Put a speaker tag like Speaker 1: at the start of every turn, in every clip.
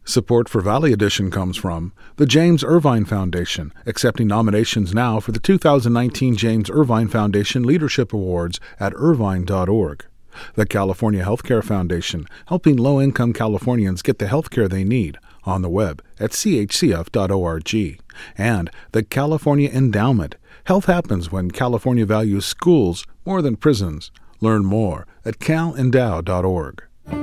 Speaker 1: Support for Valley Edition comes from the James Irvine Foundation, accepting nominations now for the 2019 James Irvine Foundation Leadership Awards at irvine.org. The California Healthcare Foundation, helping low-income Californians get the health care they need, on the web at chcf.org. And the California Endowment. Health happens when California values schools more than prisons. Learn more at calendow.org.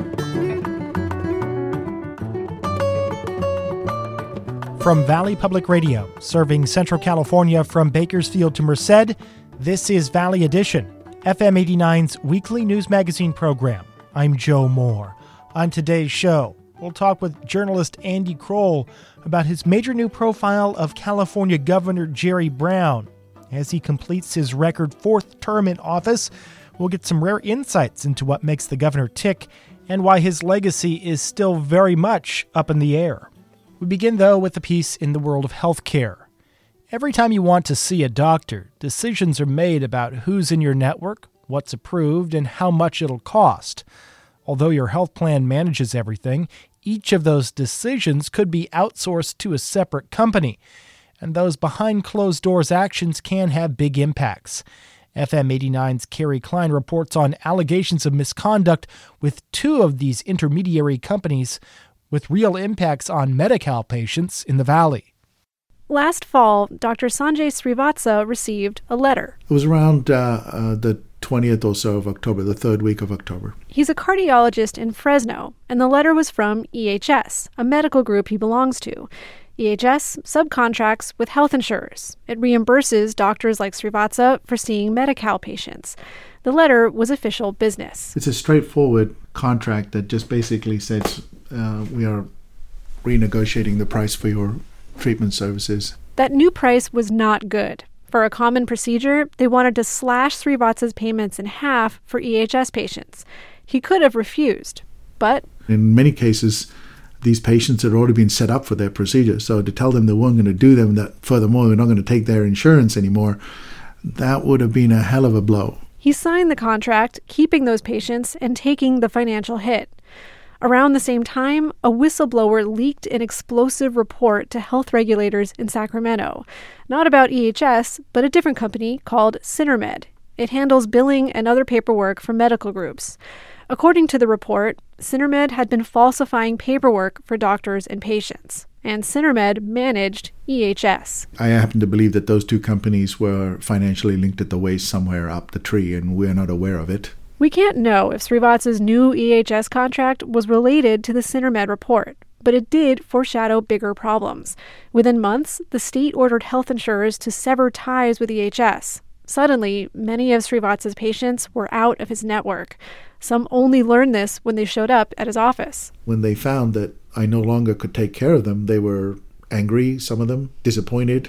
Speaker 2: From Valley Public Radio, serving Central California from Bakersfield to Merced, this is Valley Edition, FM 89's weekly news magazine program. I'm Joe Moore. On today's show, we'll talk with journalist Andy Kroll about his major new profile of California Governor Jerry Brown. As he completes his record fourth term in office, we'll get some rare insights into what makes the governor tick and why his legacy is still very much up in the air. We begin, though, with a piece in the world of healthcare. Every time you want to see a doctor, decisions are made about who's in your network, what's approved, and how much it'll cost. Although your health plan manages everything, each of those decisions could be outsourced to a separate company, and those behind-closed-doors actions can have big impacts. FM 89's Carrie Klein reports on allegations of misconduct with two of these intermediary companies, with real impacts on Medi-Cal patients in the Valley.
Speaker 3: Last fall, Dr. Sanjay Srivatsa received a letter.
Speaker 4: It was around the 20th or so of October, the third week of October.
Speaker 3: He's a cardiologist in Fresno, and the letter was from EHS, a medical group he belongs to. EHS subcontracts with health insurers. It reimburses doctors like Srivatsa for seeing Medi-Cal patients. The letter was official business.
Speaker 4: It's a straightforward contract that just basically says we are renegotiating the price for your treatment services.
Speaker 3: That new price was not good. For a common procedure, they wanted to slash Srivatsa's payments in half for EHS patients. He could have refused, but
Speaker 4: in many cases, these patients had already been set up for their procedure. So to tell them they weren't going to do them, that furthermore, we're not going to take their insurance anymore, that would have been a hell of a blow.
Speaker 3: He signed the contract, keeping those patients and taking the financial hit. Around the same time, a whistleblower leaked an explosive report to health regulators in Sacramento. Not about EHS, but a different company called CinerMed. It handles billing and other paperwork for medical groups. According to the report, CinerMed had been falsifying paperwork for doctors and patients, and CinerMed managed EHS.
Speaker 4: I happen to believe that those two companies were financially linked at the waist somewhere up the tree, and we're not aware of it.
Speaker 3: We can't know if Srivatsa's new EHS contract was related to the CinerMed report, but it did foreshadow bigger problems. Within months, the state ordered health insurers to sever ties with EHS. Suddenly, many of Srivatsa's patients were out of his network. Some only learned this when they showed up at his office.
Speaker 4: When they found that I no longer could take care of them, they were angry, some of them, disappointed,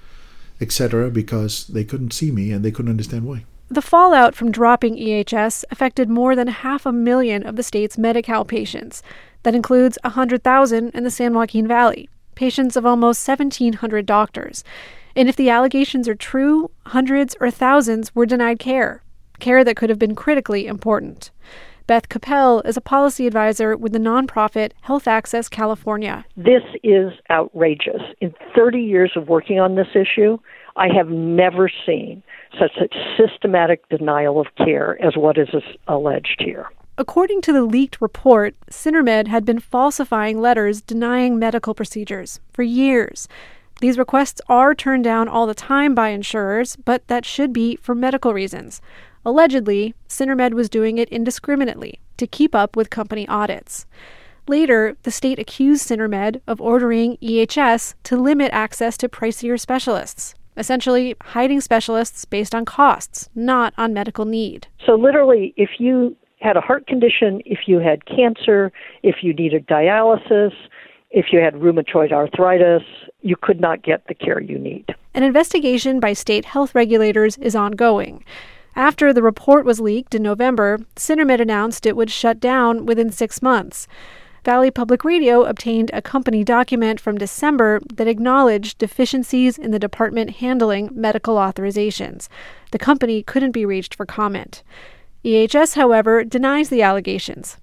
Speaker 4: etc., because they couldn't see me and they couldn't understand why.
Speaker 3: The fallout from dropping EHS affected more than 500,000 of the state's Medi-Cal patients. That includes 100,000 in the San Joaquin Valley, patients of almost 1,700 doctors. And if the allegations are true, hundreds or thousands were denied care that could have been critically important. Beth Capel is a policy advisor with the nonprofit Health Access California.
Speaker 5: This is outrageous. In 30 years of working on this issue, I have never seen such a systematic denial of care as what is alleged here.
Speaker 3: According to the leaked report, CinerMed had been falsifying letters denying medical procedures for years. These requests are turned down all the time by insurers, but that should be for medical reasons. Allegedly, CinerMed was doing it indiscriminately to keep up with company audits. Later, the state accused CinerMed of ordering EHS to limit access to pricier specialists, essentially hiding specialists based on costs, not on medical need.
Speaker 5: So literally, if you had a heart condition, if you had cancer, if you needed dialysis, if you had rheumatoid arthritis, you could not get the care you need.
Speaker 3: An investigation by state health regulators is ongoing. After the report was leaked in November, CinerMed announced it would shut down within 6 months. Valley Public Radio obtained a company document from December that acknowledged deficiencies in the department handling medical authorizations. The company couldn't be reached for comment. EHS, however, denies the allegations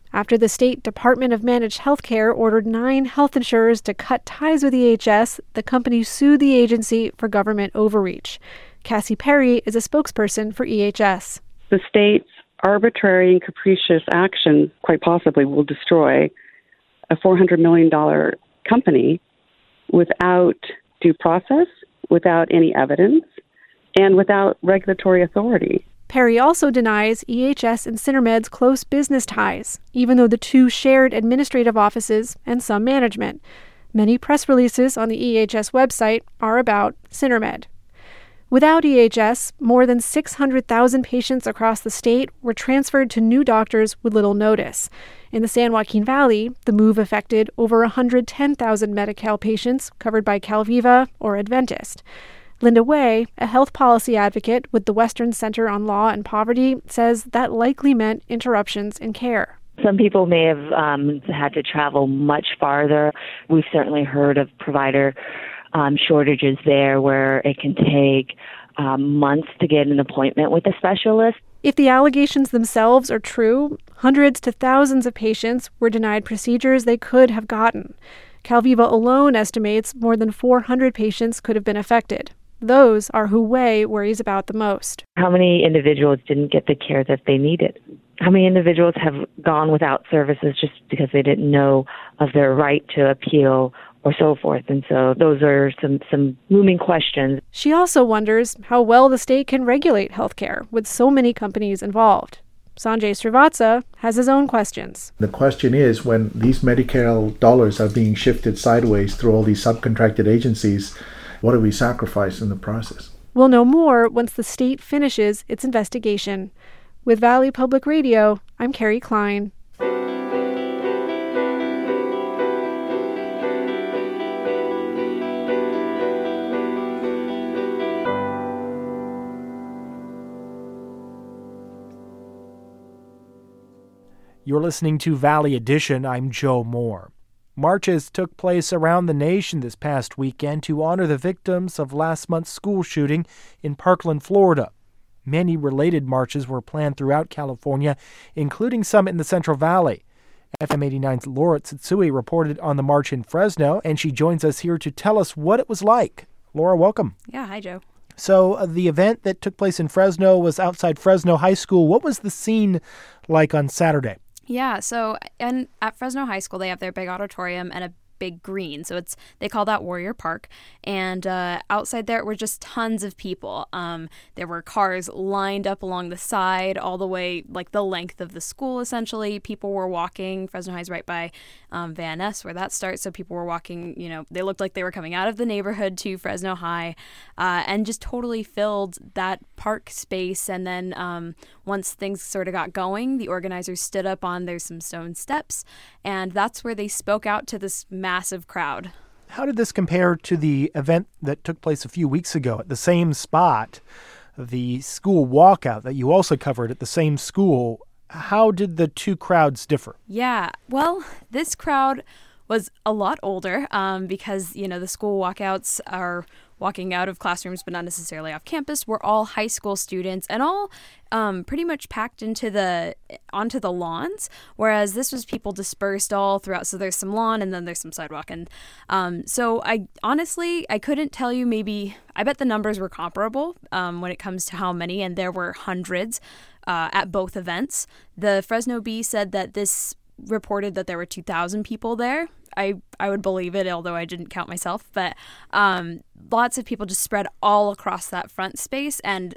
Speaker 3: After the state Department of Managed Healthcare ordered 9 health insurers to cut ties with EHS, the company sued the agency for government overreach. Cassie Perry is a spokesperson for EHS.
Speaker 6: The state's arbitrary and capricious actions quite possibly will destroy a $400 million company without due process, without any evidence, and without regulatory authority.
Speaker 3: Perry also denies EHS and CineRmed's close business ties, even though the two shared administrative offices and some management. Many press releases on the EHS website are about CineRmed. Without EHS, more than 600,000 patients across the state were transferred to new doctors with little notice. In the San Joaquin Valley, the move affected over 110,000 Medi-Cal patients covered by Calviva or Adventist. Linda Way, a health policy advocate with the Western Center on Law and Poverty, says that likely meant interruptions in care.
Speaker 7: Some people may have had to travel much farther. We've certainly heard of provider shortages there where it can take months to get an appointment with a specialist.
Speaker 3: If the allegations themselves are true, hundreds to thousands of patients were denied procedures they could have gotten. Calviva alone estimates more than 400 patients could have been affected. Those are who Way worries about the most.
Speaker 7: How many individuals didn't get the care that they needed? How many individuals have gone without services just because they didn't know of their right to appeal or so forth? And so those are some looming questions.
Speaker 3: She also wonders how well the state can regulate healthcare with so many companies involved. Sanjay Srivatsa has his own questions.
Speaker 4: The question is, when these Medicare dollars are being shifted sideways through all these subcontracted agencies, what do we sacrifice in the process?
Speaker 3: We'll know more once the state finishes its investigation. With Valley Public Radio, I'm Carrie Klein.
Speaker 2: You're listening to Valley Edition. I'm Joe Moore. Marches took place around the nation this past weekend to honor the victims of last month's school shooting in Parkland, Florida. Many related marches were planned throughout California, including some in the Central Valley. FM 89's Laura Tsutsui reported on the march in Fresno, and she joins us here to tell us what it was like. Laura, welcome.
Speaker 8: Yeah, hi, Joe.
Speaker 2: So the event that took place in Fresno was outside Fresno High School. What was the scene like on Saturday?
Speaker 8: Yeah, so at Fresno High School, they have their big auditorium and a big green. So they call that Warrior Park. And outside there were just tons of people. There were cars lined up along the side all the way, like the length of the school, essentially. People were walking. Fresno High's right by Van Ness, where that starts. So people were walking, they looked like they were coming out of the neighborhood to Fresno High and just totally filled that park space. And then once things sort of got going, the organizers stood up on, there's some stone steps, and that's where they spoke out to this massive crowd.
Speaker 2: How did this compare to the event that took place a few weeks ago at the same spot, the school walkout that you also covered at the same school? How did the two crowds differ?
Speaker 8: Yeah, well, this crowd was a lot older because, the school walkouts are walking out of classrooms but not necessarily off campus. We're all high school students and all pretty much packed onto the lawns, whereas this was people dispersed all throughout. So there's some lawn and then there's some sidewalk. And so I couldn't tell you, I bet the numbers were comparable when it comes to how many, and there were hundreds at both events. The Fresno Bee said that this reported that there were 2,000 people there. I would believe it, although I didn't count myself. But lots of people just spread all across that front space, and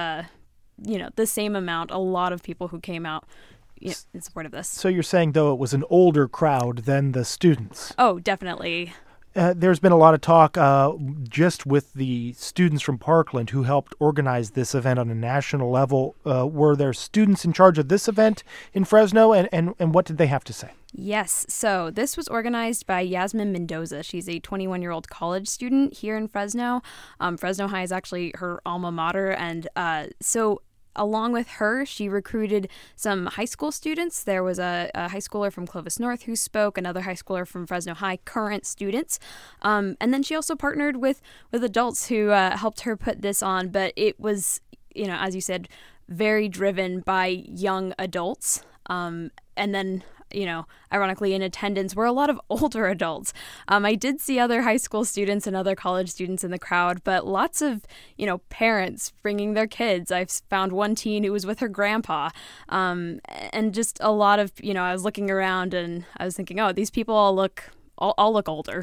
Speaker 8: the same amount. A lot of people who came out in support of this.
Speaker 2: So you're saying, though, it was an older crowd than the students?
Speaker 8: Oh, definitely.
Speaker 2: There's been a lot of talk just with the students from Parkland who helped organize this event on a national level. Were there students in charge of this event in Fresno, and what did they have to say?
Speaker 8: Yes. So this was organized by Yasmin Mendoza. She's a 21-year-old college student here in Fresno. Fresno High is actually her alma mater. And so along with her, she recruited some high school students. There was a high schooler from Clovis North who spoke, another high schooler from Fresno High, current students. And then she also partnered with adults who helped her put this on. But it was, as you said, very driven by young adults. And then ironically in attendance were a lot of older adults. I did see other high school students and other college students in the crowd, but lots of, parents bringing their kids. I've found one teen who was with her grandpa, and just a lot of, I was looking around and I was thinking, oh, these people all look older.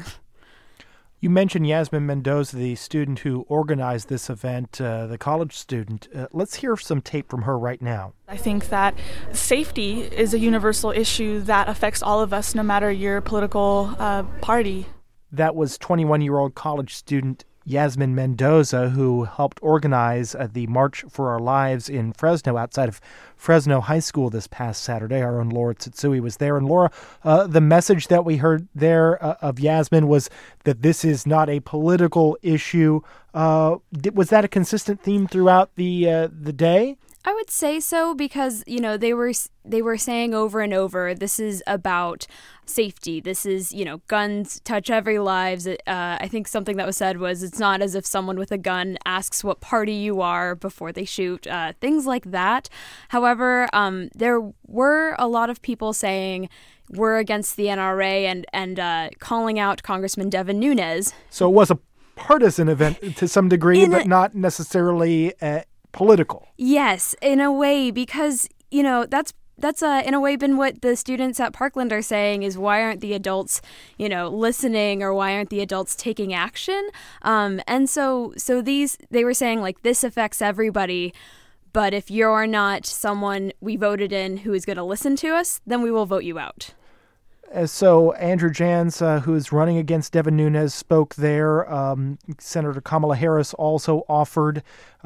Speaker 2: You mentioned Yasmin Mendoza, the student who organized this event, the college student. Let's hear some tape from her right now.
Speaker 9: I think that safety is a universal issue that affects all of us, no matter your political party.
Speaker 2: That was 21-year-old college student Yasmin Mendoza, who helped organize the March for Our Lives in Fresno, outside of Fresno High School this past Saturday. Our own Laura Tsutsui was there. And Laura, the message that we heard there of Yasmin was that this is not a political issue. Was that a consistent theme throughout the day?
Speaker 8: I would say so, because, they were saying over and over, this is about safety. This is, guns touch every lives. I think something that was said was, it's not as if someone with a gun asks what party you are before they shoot, things like that. However, there were a lot of people saying we're against the NRA and calling out Congressman Devin Nunes.
Speaker 2: So it was a partisan event to some degree, but not necessarily political.
Speaker 8: Yes, in a way, because, that's in a way been what the students at Parkland are saying is, why aren't the adults, listening, or why aren't the adults taking action? And so they were saying, like, this affects everybody, but if you're not someone we voted in who is going to listen to us, then we will vote you out.
Speaker 2: So Andrew Jans, who is running against Devin Nunes, spoke there. Senator Kamala Harris also offered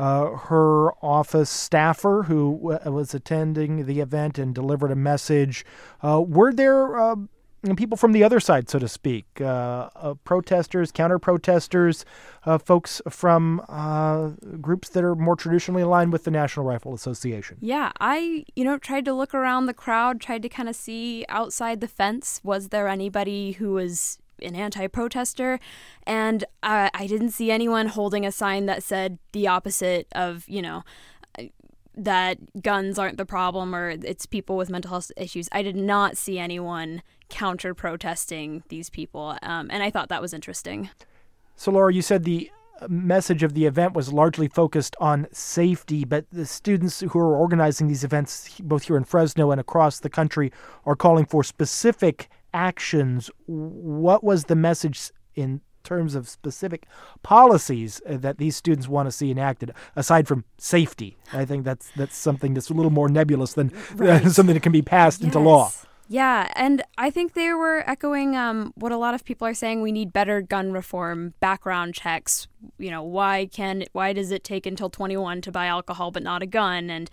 Speaker 2: her office staffer, who was attending the event and delivered a message. Were there people from the other side, so to speak, protesters, counter-protesters, folks from groups that are more traditionally aligned with the National Rifle Association?
Speaker 8: Yeah, I, tried to look around the crowd, tried to kind of see outside the fence. Was there anybody who was an anti-protester? And I didn't see anyone holding a sign that said the opposite of, that guns aren't the problem or it's people with mental health issues. I did not see anyone counter-protesting these people, and I thought that was interesting.
Speaker 2: So, Laura, you said the message of the event was largely focused on safety, but the students who are organizing these events, both here in Fresno and across the country, are calling for specific actions. What was the message in terms of specific policies that these students want to see enacted, aside from safety? I think that's something that's a little more nebulous than something that can be passed into law.
Speaker 8: Yeah, and I think they were echoing what a lot of people are saying. We need better gun reform, background checks. Why does it take until 21 to buy alcohol but not a gun? And,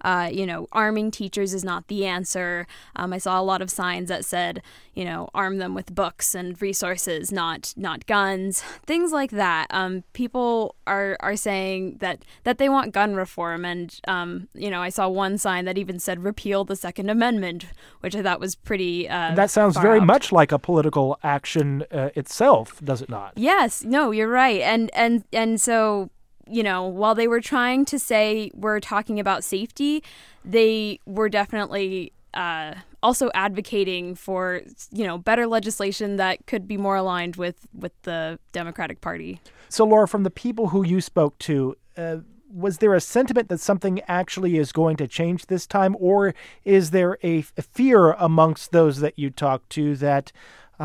Speaker 8: arming teachers is not the answer. I saw a lot of signs that said, arm them with books and resources, not guns, things like that. People are saying that they want gun reform. And, I saw one sign that even said repeal the Second Amendment, which I thought was pretty
Speaker 2: that sounds very much like a political action itself, does it not?
Speaker 8: Yes. No, you're right. And so, while they were trying to say we're talking about safety, they were definitely also advocating for, better legislation that could be more aligned with the Democratic Party.
Speaker 2: So, Laura, from the people who you spoke to, was there a sentiment that something actually is going to change this time, or is there a fear amongst those that you talked to that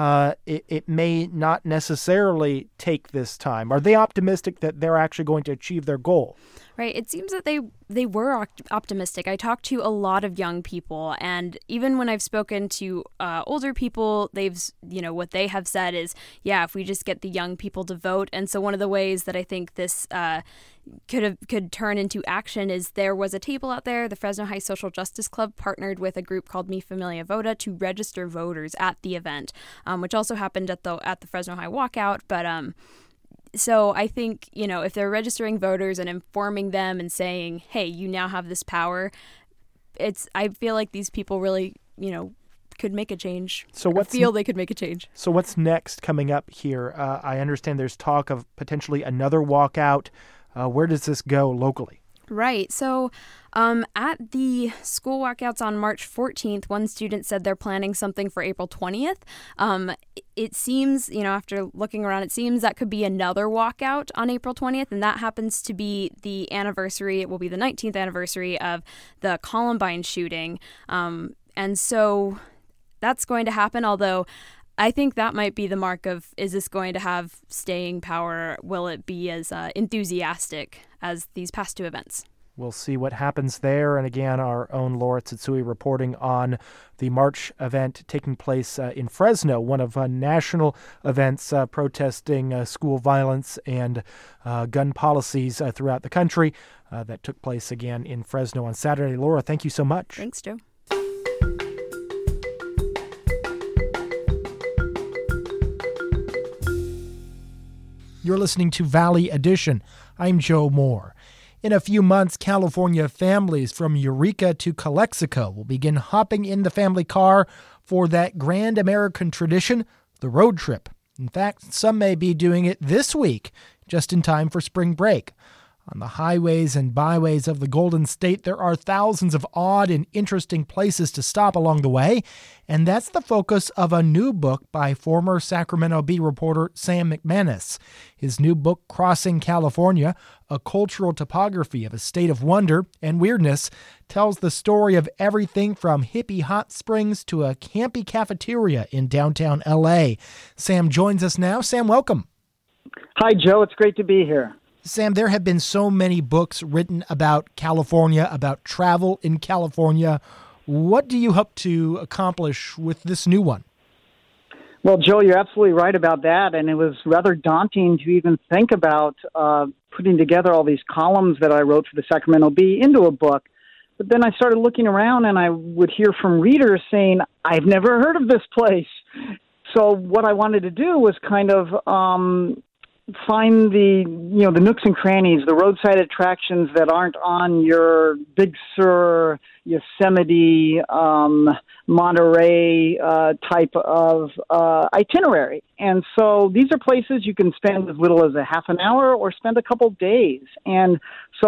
Speaker 2: it may not necessarily take this time? Are they optimistic that they're actually going to achieve their goal?
Speaker 8: Right. It seems that they were optimistic. I talked to a lot of young people, and even when I've spoken to older people, what they have said is, yeah, if we just get the young people to vote. And so one of the ways that I think this could turn into action is there was a table out there. The Fresno High Social Justice Club partnered with a group called Mi Familia Vota to register voters at the event, which also happened at the Fresno High walkout. But so I think, if they're registering voters and informing them and saying, hey, you now have this power, I feel like these people really, could make a change. They could make a change.
Speaker 2: So what's next coming up here? I understand there's talk of potentially another walkout. Where does this go locally?
Speaker 8: Right. So at the school walkouts on March 14th, one student said they're planning something for April 20th. It seems, after looking around, it seems that could be another walkout on April 20th, and that happens to be the anniversary. It will be the 19th anniversary of the Columbine shooting. And so that's going to happen, although I think that might be the mark of, is this going to have staying power? Will it be as enthusiastic as these past two events?
Speaker 2: We'll see what happens there. And again, our own Laura Tsutsui reporting on the March event taking place in Fresno, one of national events protesting school violence and gun policies throughout the country that took place again in Fresno on Saturday. Laura, thank you so much.
Speaker 8: Thanks, Joe.
Speaker 2: You're listening to Valley Edition. I'm Joe Moore. In a few months, California families from Eureka to Calexico will begin hopping in the family car for that grand American tradition, the road trip. In fact, some may be doing it this week, just in time for spring break. On the highways and byways of the Golden State, there are thousands of odd and interesting places to stop along the way, and that's the focus of a new book by former Sacramento Bee reporter Sam McManus. His new book, Crossing California, A Cultural Topography of a State of Wonder and Weirdness, tells the story of everything from hippie hot springs to a campy cafeteria in downtown L.A. Sam joins us now. Sam, welcome.
Speaker 10: Hi, Joe. It's great to be here.
Speaker 2: Sam, there have been so many books written about California, about travel in California. What do you hope to accomplish with this new one?
Speaker 10: Well, Joe, you're absolutely right about that. And it was rather daunting to even think about putting together all these columns that I wrote for the Sacramento Bee into a book. But then I started looking around and I would hear from readers saying, I've never heard of this place. So what I wanted to do was kind of find the nooks and crannies, the roadside attractions that aren't on your Big Sur, Yosemite, Monterey type of itinerary. And so these are places you can spend as little as a half an hour or spend a couple days. And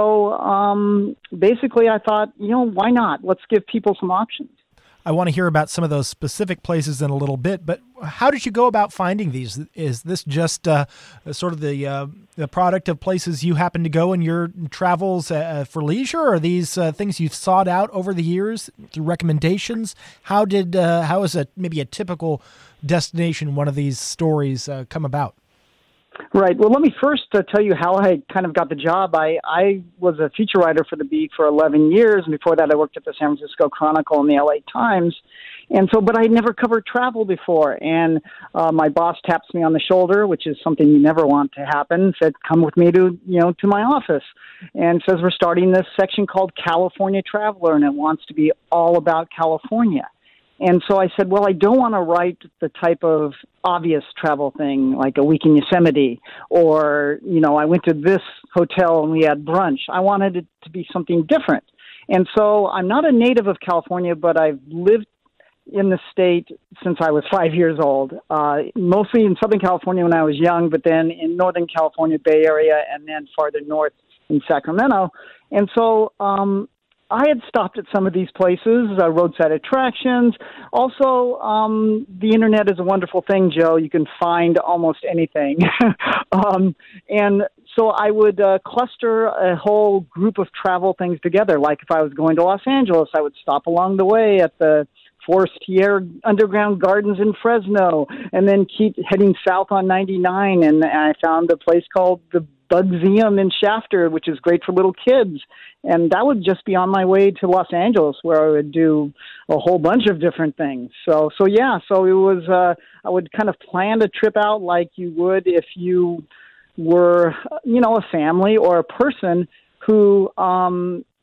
Speaker 10: so basically I thought, why not? Let's give people some options.
Speaker 2: I want to hear about some of those specific places in a little bit, but how did you go about finding these? Is this just sort of the product of places you happen to go in your travels for leisure, or are these things you've sought out over the years through recommendations? How is maybe a typical destination, one of these stories come about?
Speaker 10: Right. Well, let me first tell you how I kind of got the job. I was a feature writer for the Bee for 11 years, and before that I worked at the San Francisco Chronicle and the LA Times. And so, but I never covered travel before. And my boss taps me on the shoulder, which is something you never want to happen, said, come with me to my office, and says, we're starting this section called California Traveler, and it wants to be all about California. And so I said, well, I don't want to write the type of obvious travel thing like a week in Yosemite or, I went to this hotel and we had brunch. I wanted it to be something different. And so I'm not a native of California, but I've lived in the state since I was 5 years old, mostly in Southern California when I was young, but then in Northern California, Bay Area, and then farther north in Sacramento. And so I had stopped at some of these places, roadside attractions. Also, the internet is a wonderful thing, Joe. You can find almost anything. And so I would cluster a whole group of travel things together. Like if I was going to Los Angeles, I would stop along the way at the Forest Hill Underground Gardens in Fresno and then keep heading south on 99. And I found a place called the Bugseum in Shafter, which is great for little kids. And that would just be on my way to Los Angeles, where I would do a whole bunch of different things. So it was, I would kind of plan a trip out like you would if you were, a family or a person who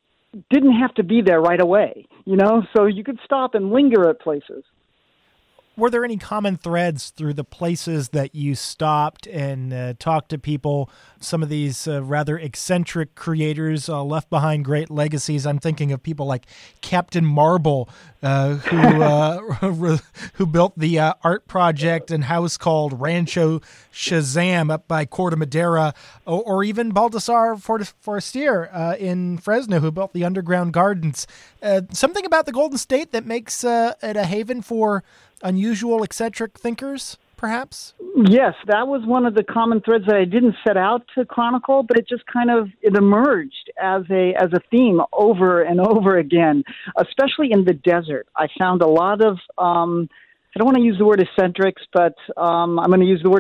Speaker 10: didn't have to be there right away, so you could stop and linger at places.
Speaker 2: Were there any common threads through the places that you stopped and talked to people, some of these rather eccentric creators left behind great legacies? I'm thinking of people like Captain Marble, who built the art project and house called Rancho Shazam up by Corte Madera, or even Baldassar Forestier in Fresno, who built the underground gardens. Something about the Golden State that makes it a haven for unusual, eccentric thinkers, perhaps?
Speaker 10: Yes, that was one of the common threads that I didn't set out to chronicle, but it just it emerged as a theme over and over again, especially in the desert. I found a lot of, I don't want to use the word eccentrics, but I'm going to use the word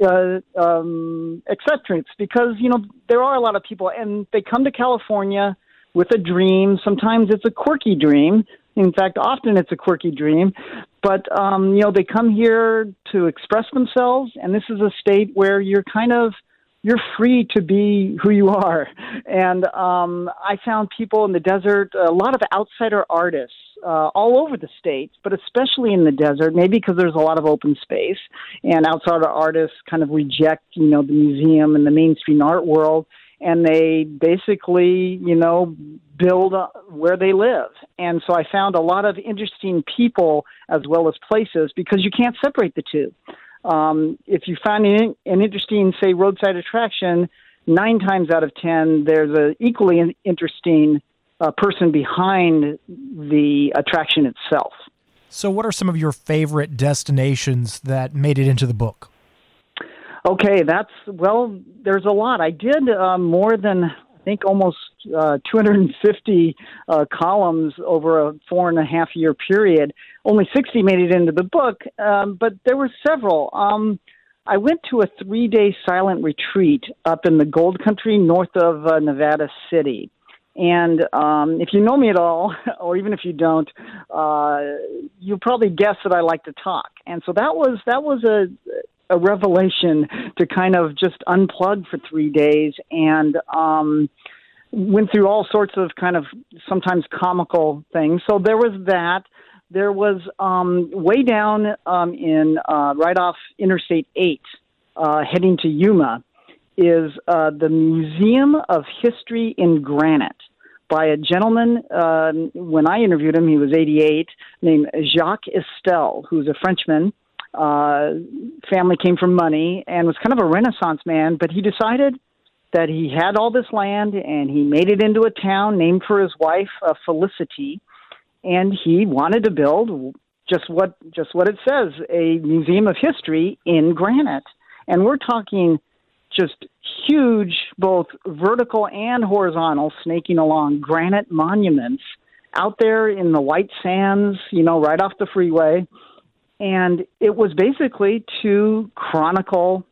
Speaker 10: eccentrics because, there are a lot of people, and they come to California with a dream. Sometimes it's a quirky dream. In fact, often it's a quirky dream, but, they come here to express themselves, and this is a state where you're free to be who you are. And I found people in the desert, a lot of outsider artists all over the state, but especially in the desert, maybe because there's a lot of open space, and outsider artists kind of reject, the museum and the mainstream art world, and they basically, build where they live. And so I found a lot of interesting people as well as places because you can't separate the two. If you find an interesting, say, roadside attraction, 9 times out of 10, there's an equally interesting person behind the attraction itself.
Speaker 2: So what are some of your favorite destinations that made it into the book?
Speaker 10: Okay, there's a lot. I did more than, I think, almost 250 columns over a 4.5-year period. Only 60 made it into the book, but there were several. I went to a 3-day silent retreat up in the Gold Country north of Nevada City. And if you know me at all, or even if you don't, you'll probably guess that I like to talk. And so that was a revelation to kind of just unplug for 3 days, and went through all sorts of kind of sometimes comical things. So there was that. There was way down in right off Interstate 8, heading to Yuma, is the Museum of History in Granite by a gentleman, when I interviewed him, he was 88, named Jacques Estelle, who's a Frenchman. Family came from money and was kind of a Renaissance man, but he decided that he had all this land and he made it into a town named for his wife, Felicity, and he wanted to build just what it says, a museum of history in granite. And we're talking just huge, both vertical and horizontal, snaking along granite monuments out there in the white sands, right off the freeway. And it was basically to chronicle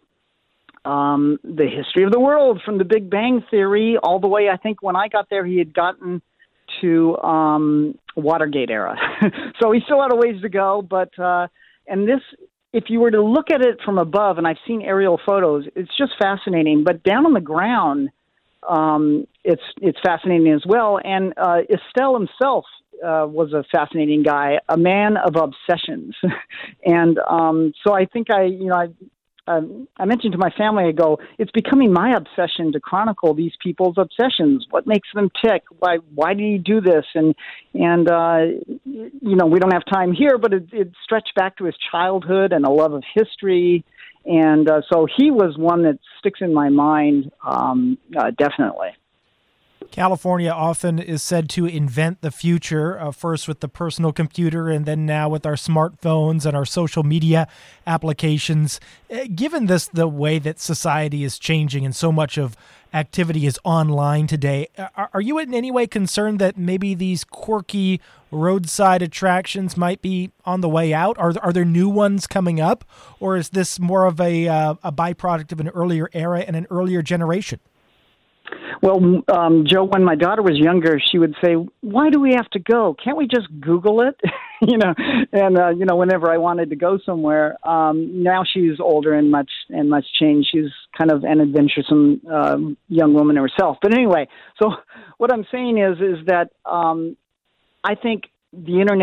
Speaker 10: the history of the world from the Big Bang Theory all the way, I think when I got there, he had gotten to Watergate era. So he still had a ways to go. But and this, if you were to look at it from above, and I've seen aerial photos, it's just fascinating. But down on the ground, it's fascinating as well. And Estelle himself was a fascinating guy, a man of obsessions. And so I think I mentioned to my family, I go, it's becoming my obsession to chronicle these people's obsessions. What makes them tick? Why did he do this? And we don't have time here, but it stretched back to his childhood and a love of history. And so he was one that sticks in my mind, definitely.
Speaker 2: California often is said to invent the future, first with the personal computer and then now with our smartphones and our social media applications. Given the way that society is changing and so much of activity is online today, are you in any way concerned that maybe these quirky roadside attractions might be on the way out? Are there new ones coming up? Or is this more of a byproduct of an earlier era and an earlier generation?
Speaker 10: Well, Joe, when my daughter was younger, she would say, "Why do we have to go? Can't we just Google it?" Whenever I wanted to go somewhere. Now she's older and much changed. She's kind of an adventuresome young woman herself. But anyway, so what I'm saying is that I think the internet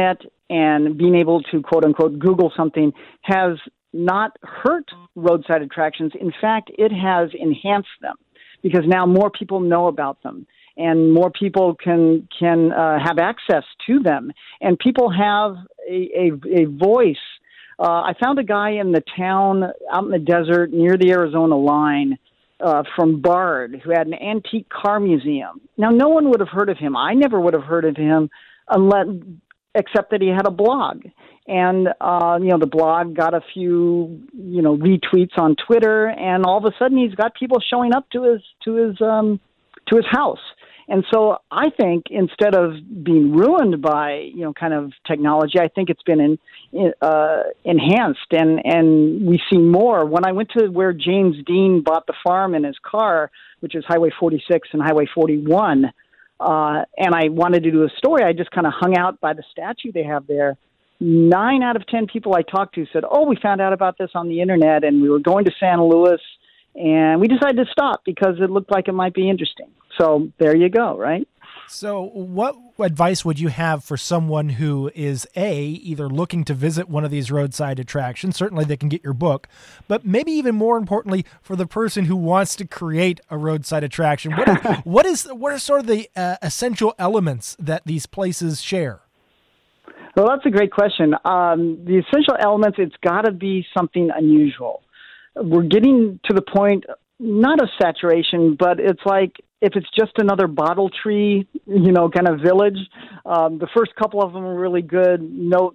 Speaker 10: and being able to, quote unquote, Google something has not hurt roadside attractions. In fact, it has enhanced them because now more people know about them and more people can have access to them. And people have a voice. I found a guy in the town out in the desert near the Arizona line from Bard who had an antique car museum. Now, no one would have heard of him. I never would have heard of him except that he had a blog. And, the blog got a few, retweets on Twitter, and all of a sudden he's got people showing up to his house. And so I think instead of being ruined by, kind of technology, I think it's been enhanced and we see more. When I went to where James Dean bought the farm and his car, which is Highway 46 and Highway 41, and I wanted to do a story, I just kind of hung out by the statue they have there. 9 out of 10 people I talked to said, we found out about this on the internet and we were going to San Luis and we decided to stop because it looked like it might be interesting. So there you go, right?
Speaker 2: So what advice would you have for someone who is either looking to visit one of these roadside attractions? Certainly they can get your book, but maybe even more importantly for the person who wants to create a roadside attraction. What are sort of the essential elements that these places share?
Speaker 10: Well, that's a great question. The essential elements, it's got to be something unusual. We're getting to the point, not of saturation, but it's like if it's just another bottle tree, kind of village. The first couple of them are really good. Noah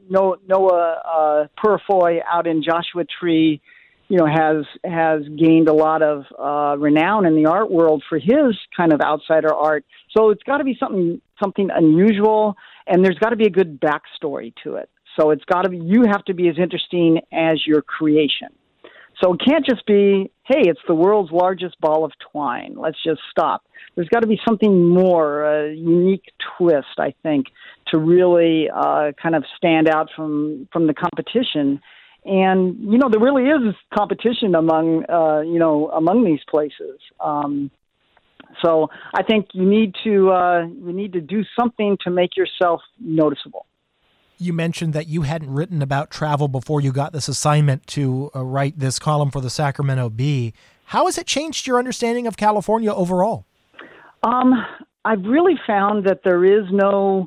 Speaker 10: Purifoy out in Joshua Tree, has gained a lot of renown in the art world for his kind of outsider art. So it's got to be something unusual, and there's got to be a good backstory to it. So you have to be as interesting as your creation. So it can't just be, hey, it's the world's largest ball of twine. Let's just stop. There's got to be something more, a unique twist, I think, to really kind of stand out from the competition. And, there really is competition among these places. So I think you need to do something to make yourself noticeable.
Speaker 2: You mentioned that you hadn't written about travel before you got this assignment to write this column for the Sacramento Bee. How has it changed your understanding of California overall?
Speaker 10: I've really found that there is no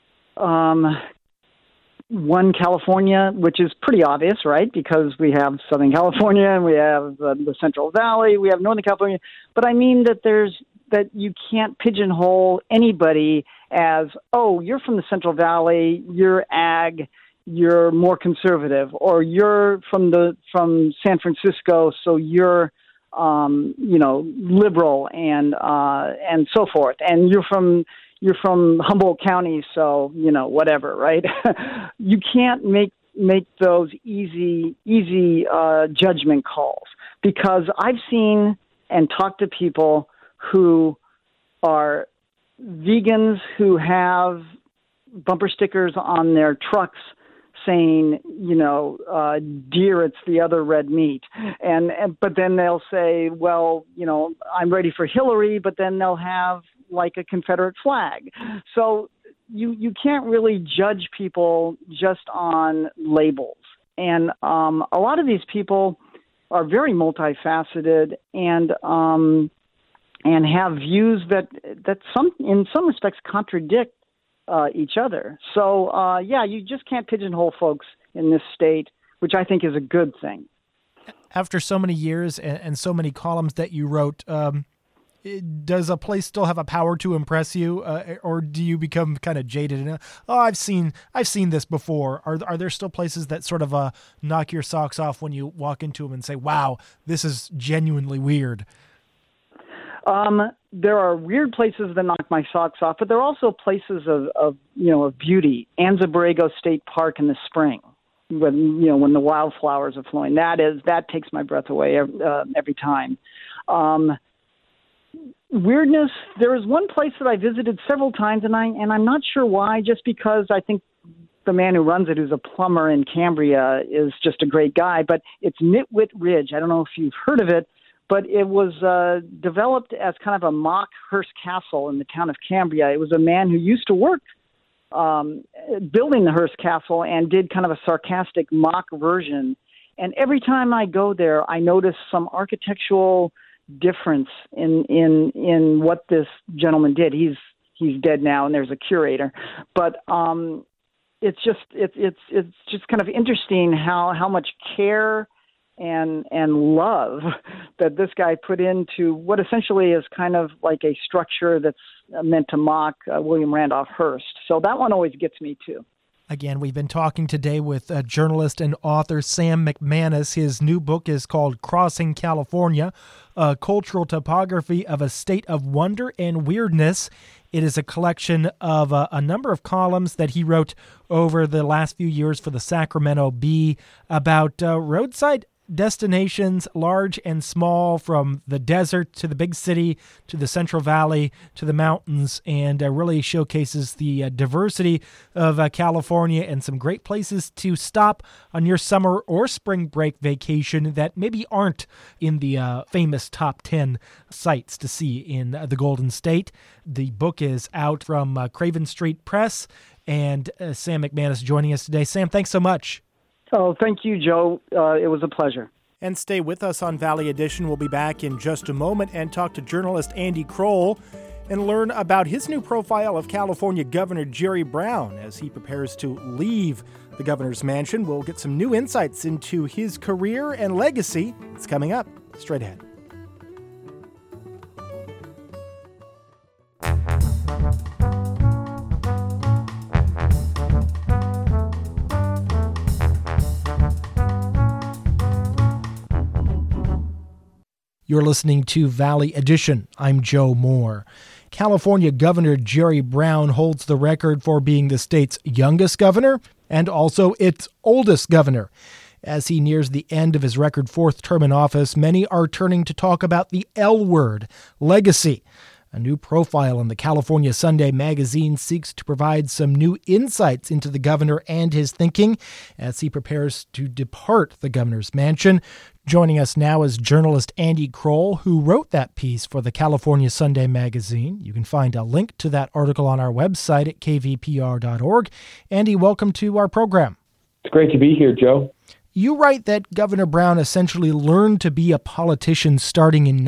Speaker 10: one California, which is pretty obvious, right? Because we have Southern California and we have the Central Valley, we have Northern California. But I mean that you can't pigeonhole anybody as, you're from the Central Valley, you're ag, you're more conservative, or you're from San Francisco, so you're liberal and so forth, and you're from Humboldt County, so whatever, right? You can't make those easy judgment calls, because I've seen and talked to people who are vegans who have bumper stickers on their trucks saying, deer, it's the other red meat. But then they'll say, well, I'm ready for Hillary, but then they'll have like a Confederate flag. So you can't really judge people just on labels. And a lot of these people are very multifaceted and have views that in some respects contradict each other. So, you just can't pigeonhole folks in this state, which I think is a good thing.
Speaker 2: After so many years and so many columns that you wrote, does a place still have a power to impress you, or do you become kind of jaded and I've seen this before? Are there still places that sort of knock your socks off when you walk into them and say, wow, this is genuinely weird?
Speaker 10: There are weird places that knock my socks off, but there are also places of beauty. Anza Borrego State Park in the spring, when the wildflowers are flowing. That takes my breath away every time. Weirdness. There is one place that I visited several times, and I'm not sure why. Just because I think the man who runs it, who's a plumber in Cambria, is just a great guy. But it's Nitwit Ridge. I don't know if you've heard of it. But it was developed as kind of a mock Hearst Castle in the town of Cambria. It was a man who used to work building the Hearst Castle and did kind of a sarcastic mock version. And every time I go there, I notice some architectural difference in what this gentleman did. He's dead now, and there's a curator, but it's just kind of interesting how much care and love that this guy put into what essentially is kind of like a structure that's meant to mock William Randolph Hearst. So that one always gets me too.
Speaker 2: Again, we've been talking today with journalist and author Sam McManus. His new book is called Crossing California, A Cultural Topography of a State of Wonder and Weirdness. It is a collection of a number of columns that he wrote over the last few years for the Sacramento Bee about roadside destinations, large and small, from the desert to the big city to the Central Valley to the mountains, and really showcases the diversity of California and some great places to stop on your summer or spring break vacation that maybe aren't in the famous top 10 sites to see in the Golden State. The book is out from Craven Street Press, and Sam McManus joining us today. Sam, thanks so much.
Speaker 10: Oh, thank you, Joe. It was a pleasure.
Speaker 2: And stay with us on Valley Edition. We'll be back in just a moment and talk to journalist Andy Kroll and learn about his new profile of California Governor Jerry Brown as he prepares to leave the governor's mansion. We'll get some new insights into his career and legacy. It's coming up straight ahead. You're listening to Valley Edition. I'm Joe Moore. California Governor Jerry Brown holds the record for being the state's youngest governor and also its oldest governor. As he nears the end of his record fourth term in office, many are turning to talk about the L word, legacy. A new profile in the California Sunday magazine seeks to provide some new insights into the governor and his thinking as he prepares to depart the governor's mansion. Joining us now is journalist Andy Kroll, who wrote that piece for the California Sunday magazine. You can find a link to that article on our website at kvpr.org. Andy, welcome to our program.
Speaker 11: It's great to be here, Joe.
Speaker 2: You write that Governor Brown essentially learned to be a politician starting in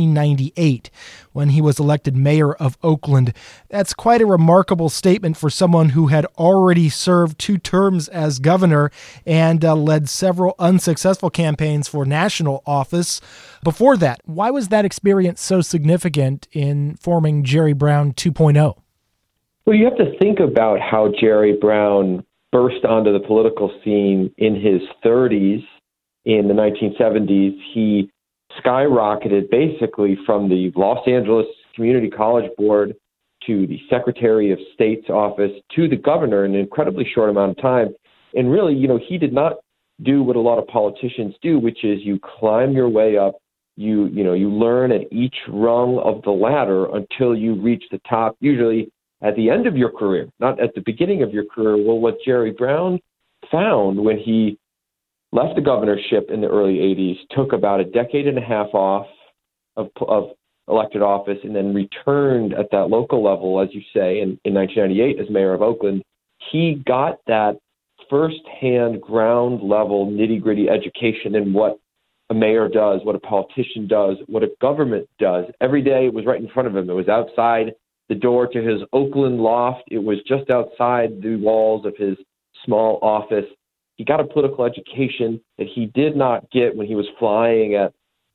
Speaker 2: 1998 when he was elected mayor of Oakland. That's quite a remarkable statement for someone who had already served 2 terms as governor and led several unsuccessful campaigns for national office. Before that, why was that experience so significant in forming Jerry Brown 2.0?
Speaker 11: Well, you have to think about how Jerry Brown burst onto the political scene in his 30s. In the 1970s, he skyrocketed basically from the Los Angeles Community College Board to the Secretary of State's office to the governor in an incredibly short amount of time. And really, he did not do what a lot of politicians do, which is you climb your way up, you learn at each rung of the ladder until you reach the top, usually at the end of your career, not at the beginning of your career. Well, what Jerry Brown found when he left the governorship in the early 80s, took about a decade and a half off of elected office, and then returned at that local level, as you say, in 1998 as mayor of Oakland. He got that firsthand ground level nitty-gritty education in what a mayor does, what a politician does, what a government does. Every day it was right in front of him. It was outside the door to his Oakland loft. It was just outside the walls of his small office. He got a political education that he did not get when he was flying at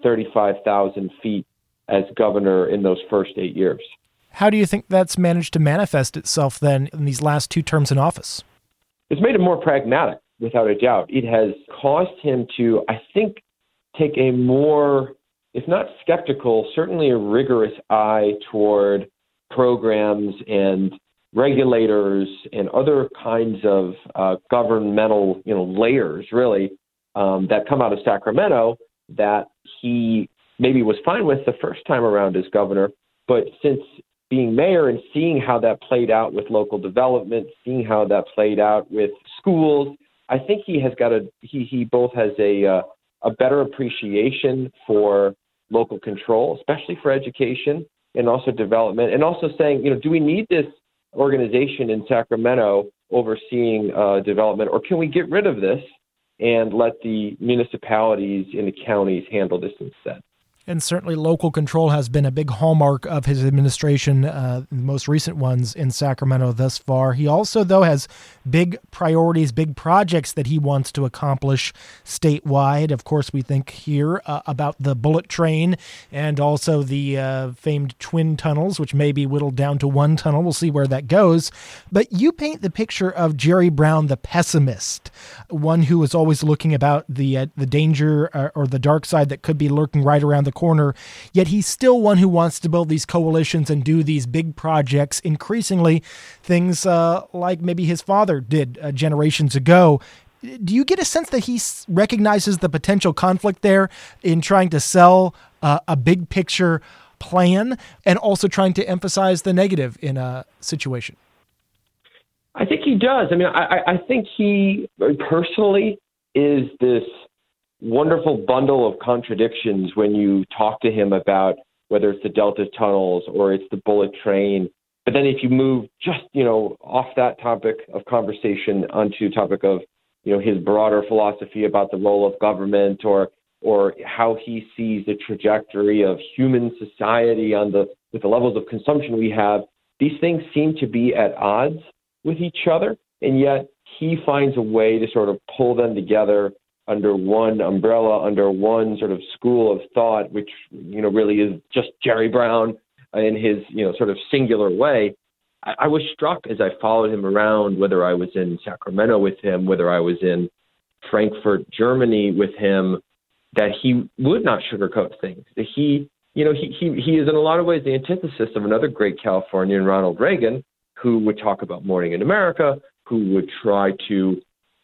Speaker 11: 35,000 feet as governor in those first 8 years.
Speaker 2: How do you think that's managed to manifest itself then in these last 2 terms in office?
Speaker 11: It's made him more pragmatic, without a doubt. It has caused him to, I think, take a more, if not skeptical, certainly a rigorous eye toward programs and regulators and other kinds of governmental, layers, really, that come out of Sacramento that he maybe was fine with the first time around as governor. But since being mayor and seeing how that played out with local development, seeing how that played out with schools, I think he has got he both has a better appreciation for local control, especially for education, and also development, and also saying, do we need this organization in Sacramento overseeing development, or can we get rid of this and let the municipalities and the counties handle this instead?
Speaker 2: And certainly local control has been a big hallmark of his administration, the most recent ones in Sacramento thus far. He also, though, has big priorities, big projects that he wants to accomplish statewide. Of course, we think here about the bullet train and also the famed twin tunnels, which may be whittled down to one tunnel. We'll see where that goes. But you paint the picture of Jerry Brown, the pessimist, one who is always looking about the danger or the dark side that could be lurking right around the corner, yet he's still one who wants to build these coalitions and do these big projects, increasingly things like maybe his father did generations ago. Do you get a sense that he recognizes the potential conflict there in trying to sell a big picture plan and also trying to emphasize the negative in a situation?
Speaker 11: I think he does. I mean, I think he personally is this wonderful bundle of contradictions when you talk to him about whether it's the Delta tunnels or it's the bullet train. But then if you move just, off that topic of conversation onto the topic of, his broader philosophy about the role of government or how he sees the trajectory of human society with the levels of consumption we have, these things seem to be at odds with each other. And yet he finds a way to sort of pull them together under one umbrella, under one sort of school of thought, which, really is just Jerry Brown in his, sort of singular way. I was struck as I followed him around, whether I was in Sacramento with him, whether I was in Frankfurt, Germany with him, that he would not sugarcoat things. That he is in a lot of ways the antithesis of another great Californian, Ronald Reagan, who would talk about Morning in America, who would try to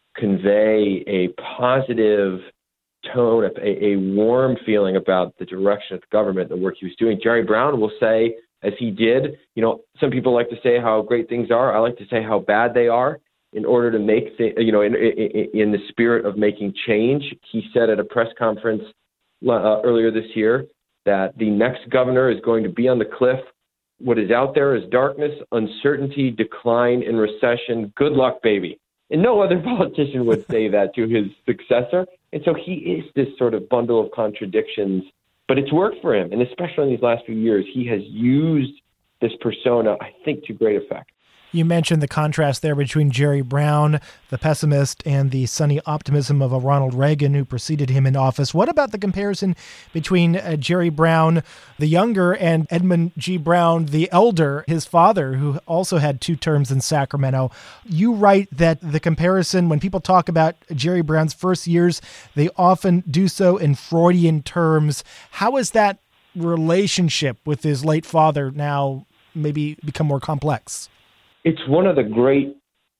Speaker 11: convey a positive tone, a warm feeling about the direction of the government, the work he was doing. Jerry Brown will say, as he did, some people like to say how great things are. I like to say how bad they are in order to make, in the spirit of making change. He said at a press conference earlier this year that the next governor is going to be on the cliff. What is out there is darkness, uncertainty, decline, and recession. Good luck, baby. And no other politician would say that to his successor. And so he is this sort of bundle of contradictions, but it's worked for him. And especially in these last few years, he has used this persona, I think, to great effect.
Speaker 2: You mentioned the contrast there between Jerry Brown, the pessimist, and the sunny optimism of a Ronald Reagan who preceded him in office. What about the comparison between Jerry Brown, the younger, and Edmund G. Brown, the elder, his father, who also had 2 terms in Sacramento? You write that the comparison, when people talk about Jerry Brown's first years, they often do so in Freudian terms. How has that relationship with his late father now maybe become more complex?
Speaker 11: It's one of the great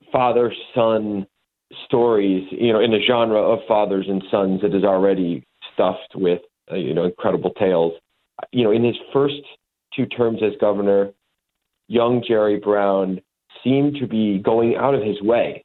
Speaker 11: father-son stories, in a genre of fathers and sons that is already stuffed with, incredible tales. In his first 2 terms as governor, young Jerry Brown seemed to be going out of his way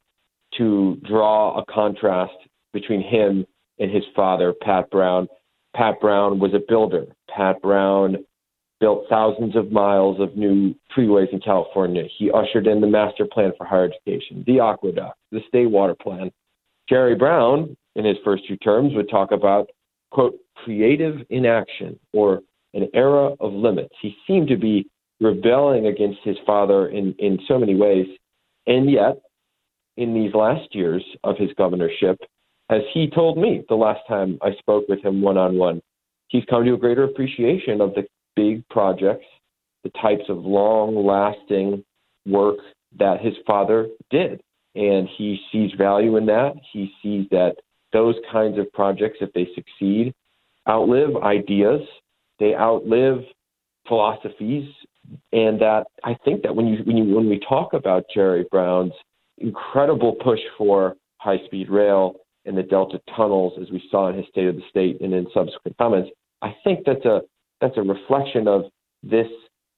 Speaker 11: to draw a contrast between him and his father, Pat Brown. Pat Brown was a builder. Pat Brown built thousands of miles of new freeways in California. He ushered in the master plan for higher education, the aqueduct, the state water plan. Jerry Brown, in his first 2 terms, would talk about, quote, creative inaction or an era of limits. He seemed to be rebelling against his father in so many ways. And yet, in these last years of his governorship, as he told me the last time I spoke with him one-on-one, he's come to a greater appreciation of the big projects, the types of long-lasting work that his father did. And he sees value in that. He sees that those kinds of projects, if they succeed, outlive ideas, they outlive philosophies, and that I think that when we talk about Jerry Brown's incredible push for high-speed rail and the Delta tunnels, as we saw in his State of the State and in subsequent comments, I think that's a reflection of this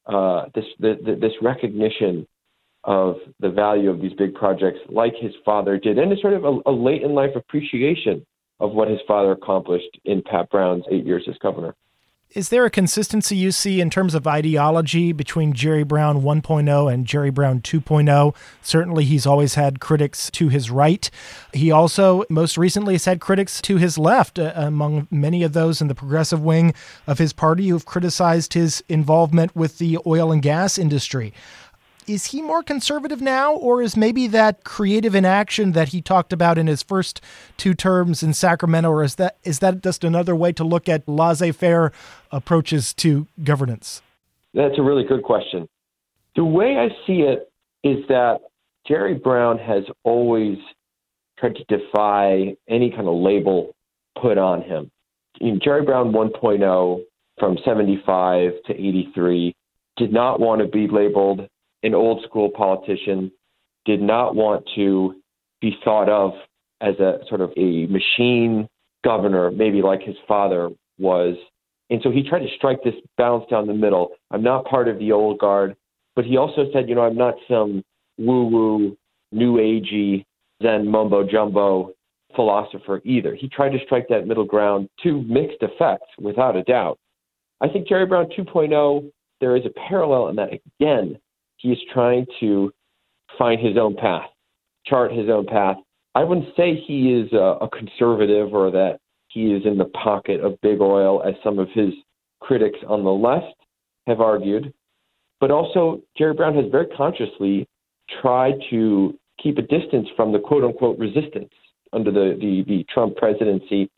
Speaker 11: recognition of the value of these big projects like his father did, and it's sort of a late in life appreciation of what his father accomplished in Pat Brown's 8 years as governor.
Speaker 2: Is there a consistency you see in terms of ideology between Jerry Brown 1.0 and Jerry Brown 2.0? Certainly, he's always had critics to his right. He also most recently has had critics to his left, among many of those in the progressive wing of his party who've criticized his involvement with the oil and gas industry. Is he more conservative now, or is maybe that creative inaction that he talked about in his first 2 terms in Sacramento, or is that just another way to look at laissez-faire approaches to governance?
Speaker 11: That's a really good question. The way I see it is that Jerry Brown has always tried to defy any kind of label put on him. Jerry Brown 1.0 from 75 to 83 did not want to be labeled an old school politician, did not want to be thought of as a sort of a machine governor, maybe like his father was. And so he tried to strike this balance down the middle. I'm not part of the old guard, but he also said, I'm not some woo-woo, new agey, Zen mumbo-jumbo philosopher either. He tried to strike that middle ground to mixed effects, without a doubt. I think Jerry Brown 2.0, there is a parallel in that, again, he is trying to find his own path, chart his own path. I wouldn't say he is a conservative or that he is in the pocket of big oil, as some of his critics on the left have argued. But also, Jerry Brown has very consciously tried to keep a distance from the quote-unquote resistance under the Trump presidency.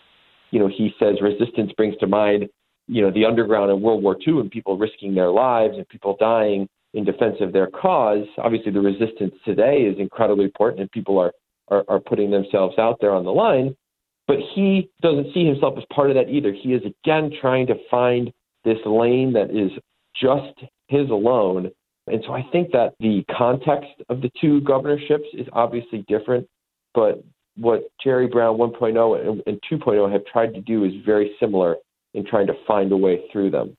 Speaker 11: He says resistance brings to mind, the underground in World War II and people risking their lives and people dying in defense of their cause. Obviously, the resistance today is incredibly important, and people are putting themselves out there on the line. But he doesn't see himself as part of that either. He is, again, trying to find this lane that is just his alone. And so I think that the context of the 2 governorships is obviously different. But what Jerry Brown 1.0 and 2.0 have tried to do is very similar in trying to find a way through them.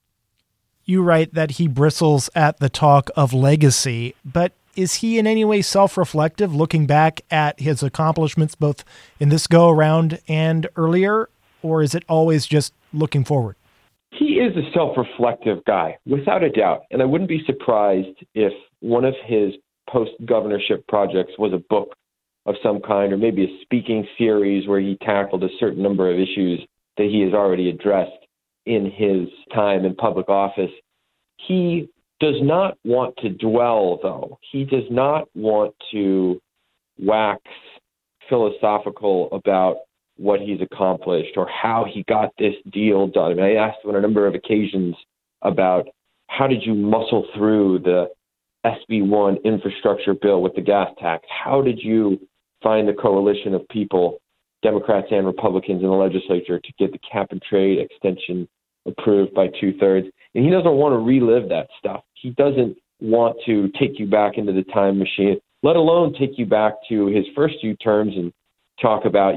Speaker 2: You write that he bristles at the talk of legacy, but is he in any way self-reflective, looking back at his accomplishments both in this go-around and earlier, or is it always just looking forward?
Speaker 11: He is a self-reflective guy, without a doubt, and I wouldn't be surprised if one of his post-governorship projects was a book of some kind, or maybe a speaking series where he tackled a certain number of issues that he has already addressed in his time in public office. He does not want to dwell, though. He does not want to wax philosophical about what he's accomplished or how he got this deal done. I asked him on a number of occasions about how did you muscle through the SB1 infrastructure bill with the gas tax? How did you find the coalition of people, Democrats and Republicans in the legislature, to get the cap and trade extension approved by 2/3? And he doesn't want to relive that stuff. He doesn't want to take you back into the time machine, let alone take you back to his first 2 terms and talk about,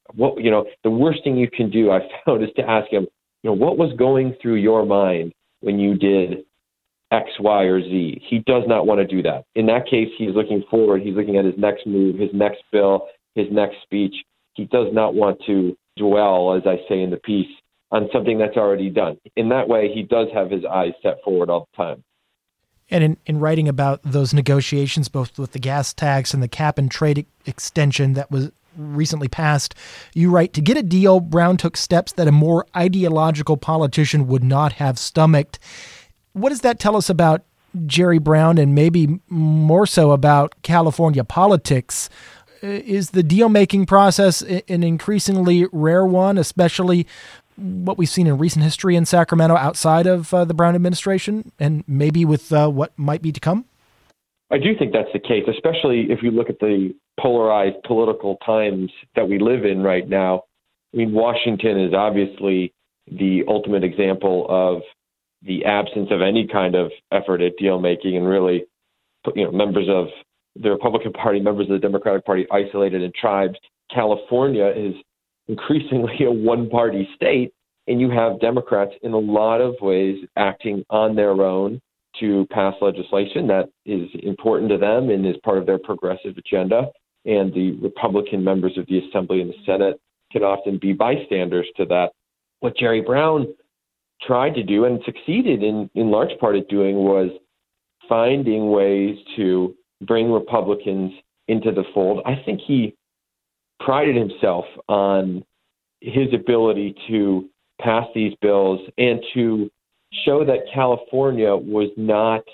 Speaker 11: the worst thing you can do, I found, is to ask him, what was going through your mind when you did X, Y, or Z? He does not want to do that. In that case, he's looking forward. He's looking at his next move, his next bill, his next speech. He does not want to dwell, as I say in the piece, on something that's already done. In that way, he does have his eyes set forward all the time.
Speaker 2: And in writing about those negotiations, both with the gas tax and the cap and trade extension that was recently passed, you write, to get a deal, Brown took steps that a more ideological politician would not have stomached. What does that tell us about Jerry Brown, and maybe more so about California politics? Is the deal-making process an increasingly rare one, especially what we've seen in recent history in Sacramento outside of the Brown administration, and maybe with what might be to come?
Speaker 11: I do think that's the case, especially if you look at the polarized political times that we live in right now. I mean, Washington is obviously the ultimate example of the absence of any kind of effort at deal-making, and really, members of the Republican Party, members of the Democratic Party isolated in tribes. California is increasingly a one-party state, and you have Democrats in a lot of ways acting on their own to pass legislation that is important to them and is part of their progressive agenda. And the Republican members of the Assembly and the Senate can often be bystanders to that. What Jerry Brown tried to do and succeeded in large part at doing was finding ways to bring Republicans into the fold. I think he prided himself on his ability to pass these bills and to show that California was not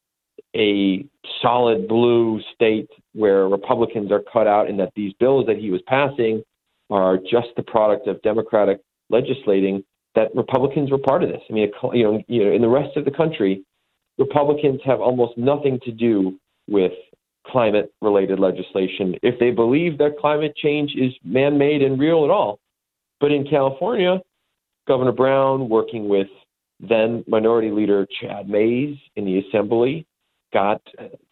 Speaker 11: a solid blue state where Republicans are cut out, and that these bills that he was passing are just the product of Democratic legislating, that Republicans were part of this. I mean, in the rest of the country, Republicans have almost nothing to do with climate-related legislation if they believe that climate change is man-made and real at all. But in California, Governor Brown, working with then Minority Leader Chad Mayes in the Assembly, got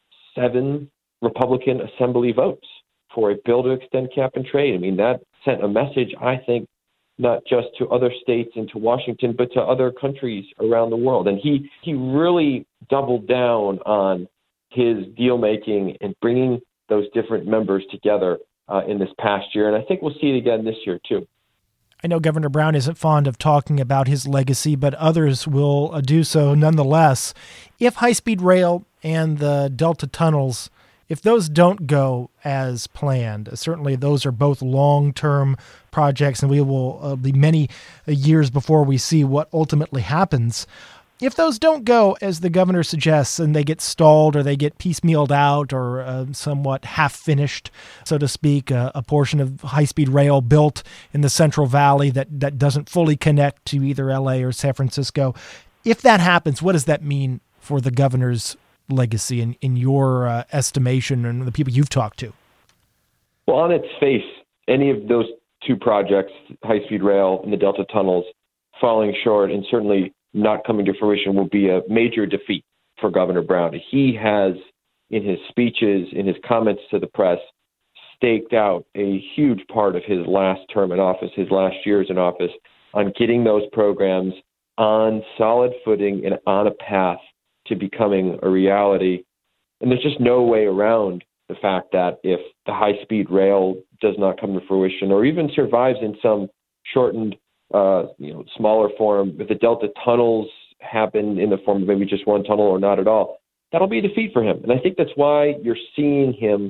Speaker 11: 7 Republican Assembly votes for a bill to extend cap and trade. I mean, that sent a message, I think, not just to other states and to Washington, but to other countries around the world. And he really doubled down on his deal-making and bringing those different members together in this past year. And I think we'll see it again this year, too.
Speaker 2: I know Governor Brown isn't fond of talking about his legacy, but others will do so nonetheless. If high-speed rail and the Delta tunnels, if those don't go as planned, certainly those are both long-term projects, and we will be many years before we see what ultimately happens. If those don't go as the governor suggests, and they get stalled or they get piecemealed out or somewhat half-finished, so to speak, a portion of high-speed rail built in the Central Valley that doesn't fully connect to either L.A. or San Francisco, if that happens, what does that mean for the governor's legacy in your estimation and the people you've talked to?
Speaker 11: Well, on its face, any of those 2 projects, high-speed rail and the Delta tunnels, falling short and certainly not coming to fruition will be a major defeat for Governor Brown. He has, in his speeches, in his comments to the press, staked out a huge part of his last term in office, his last years in office, on getting those programs on solid footing and on a path to becoming a reality. And there's just no way around the fact that if the high-speed rail does not come to fruition or even survives in some shortened smaller form, if the Delta tunnels happen in the form of maybe just one tunnel or not at all, that'll be a defeat for him. And I think that's why you're seeing him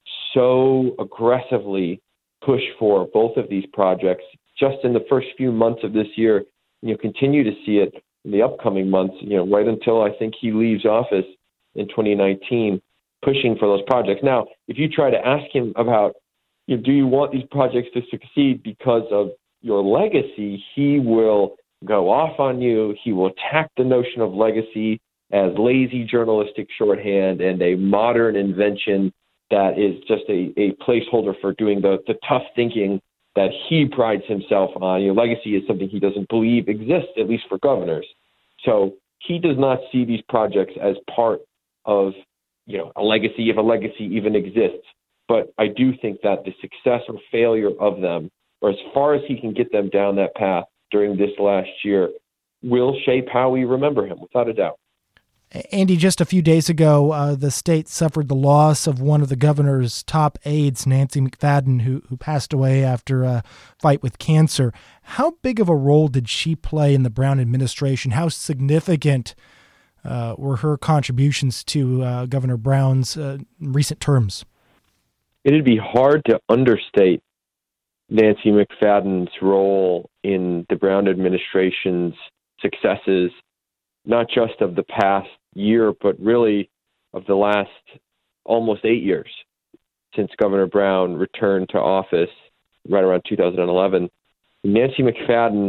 Speaker 11: so aggressively push for both of these projects just in the first few months of this year. And you'll continue to see it in the upcoming months, right until I think he leaves office in 2019, pushing for those projects. Now, if you try to ask him about, do you want these projects to succeed because of your legacy, he will go off on you. He will attack the notion of legacy as lazy journalistic shorthand and a modern invention that is just a placeholder for doing the tough thinking that he prides himself on. Legacy is something he doesn't believe exists, at least for governors. So he does not see these projects as part of, a legacy, if a legacy even exists. But I do think that the success or failure of them, or as far as he can get them down that path during this last year, will shape how we remember him, without a doubt.
Speaker 2: Andy, just a few days ago, the state suffered the loss of one of the governor's top aides, Nancy McFadden, who passed away after a fight with cancer. How big of a role did she play in the Brown administration? How significant were her contributions to Governor Brown's recent terms?
Speaker 11: It'd be hard to understate Nancy McFadden's role in the Brown administration's successes, not just of the past year, but really of the last almost 8 years since Governor Brown returned to office right around 2011. Nancy McFadden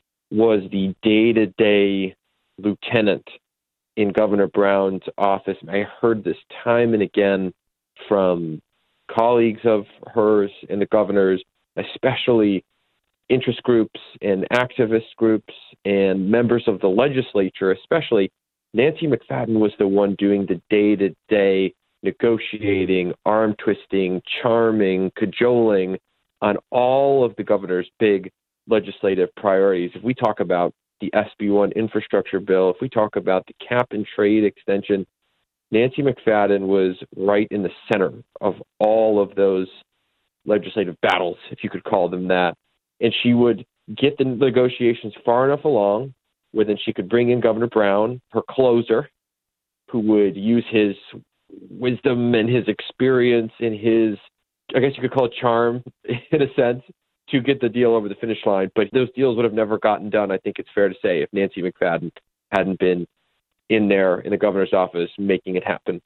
Speaker 11: was the day-to-day lieutenant in Governor Brown's office. I heard this time and again from colleagues of hers and the governor's, especially interest groups and activist groups and members of the legislature, especially. Nancy McFadden was the one doing the day-to-day negotiating, arm-twisting, charming, cajoling on all of the governor's big legislative priorities. If we talk about the SB1 infrastructure bill, if we talk about the cap and trade extension, Nancy McFadden was right in the center of all of those legislative battles, if you could call them that. And she would get the negotiations far enough along where then she could bring in Governor Brown, her closer, who would use his wisdom and his experience and his, I guess you could call it charm, in a sense, to get the deal over the finish line. But those deals would have never gotten done, I think it's fair to say, if Nancy McFadden hadn't been in there in the governor's office making it happen.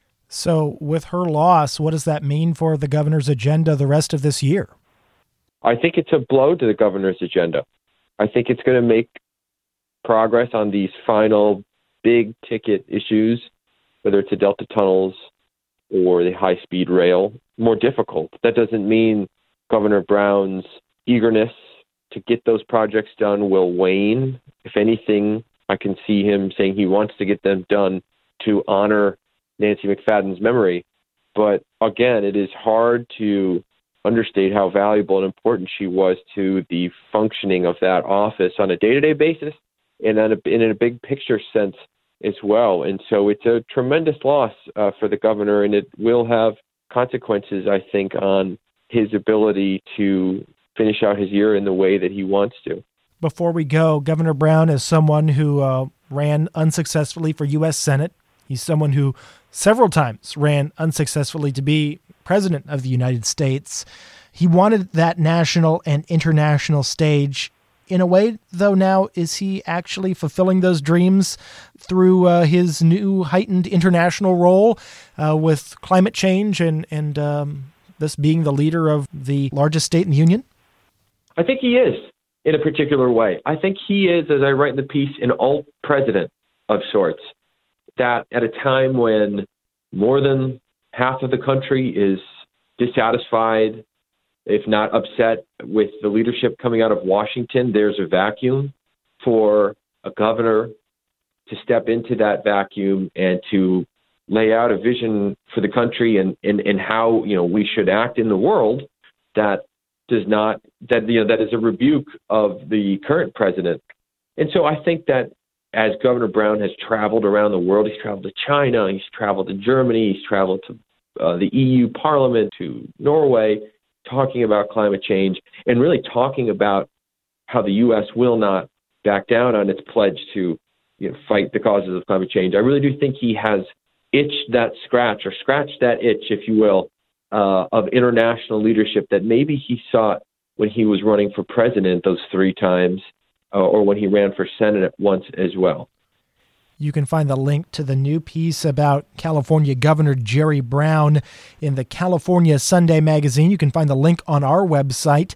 Speaker 2: So with her loss, what does that mean for the governor's agenda the rest of this year?
Speaker 11: I think it's a blow to the governor's agenda. I think it's going to make progress on these final big ticket issues, whether it's the Delta tunnels or the high-speed rail, more difficult. That doesn't mean Governor Brown's eagerness to get those projects done will wane. If anything, I can see him saying he wants to get them done to honor Nancy McFadden's memory. But again, it is hard to understate how valuable and important she was to the functioning of that office on a day-to-day basis and in a big picture sense as well. And so it's a tremendous loss for the governor, and it will have consequences, I think, on his ability to finish out his year in the way that he wants to.
Speaker 2: Before we go, Governor Brown is someone who ran unsuccessfully for U.S. Senate. He's someone who several times ran unsuccessfully to be president of the United States. He wanted that national and international stage. In a way, though, now, is he actually fulfilling those dreams through his new heightened international role with climate change and this being the leader of the largest state in the union?
Speaker 11: I think he is, in a particular way. I think he is, as I write in the piece, an alt president of sorts, that at a time when more than half of the country is dissatisfied, if not upset, with the leadership coming out of Washington, there's a vacuum for a governor to step into that vacuum and to lay out a vision for the country and how we should act in the world that is a rebuke of the current president. And so I think that as Governor Brown has traveled around the world, he's traveled to China, he's traveled to Germany, he's traveled to the EU Parliament, to Norway, talking about climate change and really talking about how the U.S. will not back down on its pledge to fight the causes of climate change. I really do think he has scratched that itch, if you will, of international leadership that maybe he sought when he was running for president those 3 times, or when he ran for Senate once as well.
Speaker 2: You can find the link to the new piece about California Governor Jerry Brown in the California Sunday magazine. You can find the link on our website,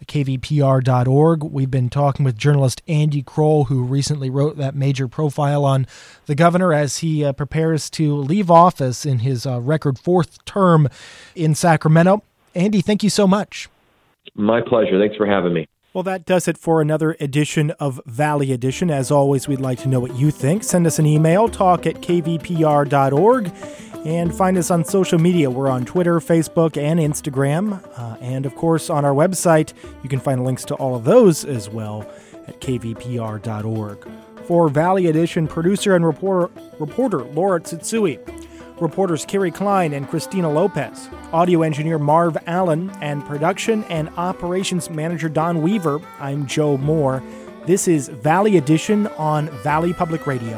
Speaker 2: kvpr.org. We've been talking with journalist Andy Kroll, who recently wrote that major profile on the governor as he prepares to leave office in his record 4th term in Sacramento. Andy, thank you so much.
Speaker 11: My pleasure. Thanks for having me.
Speaker 2: Well, that does it for another edition of Valley Edition. As always, we'd like to know what you think. Send us an email, talk@kvpr.org, and find us on social media. We're on Twitter, Facebook, and Instagram. And, of course, on our website, you can find links to all of those as well at kvpr.org. For Valley Edition, producer and reporter Laura Tsutsui. Reporters Carrie Klein and Christina Lopez, audio engineer Marv Allen, and production and operations manager Don Weaver. I'm Joe Moore. This is Valley Edition on Valley Public Radio.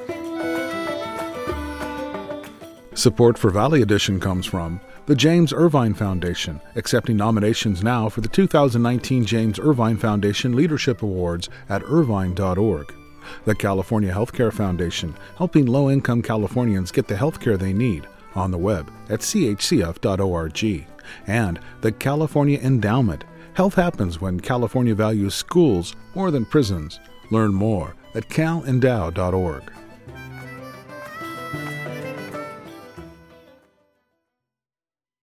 Speaker 1: Support for Valley Edition comes from the James Irvine Foundation, accepting nominations now for the 2019 James Irvine Foundation Leadership Awards at irvine.org. The California Healthcare Foundation, helping low-income Californians get the health care they need, on the web at chcf.org. And the California Endowment. Health happens when California values schools more than prisons. Learn more at calendow.org.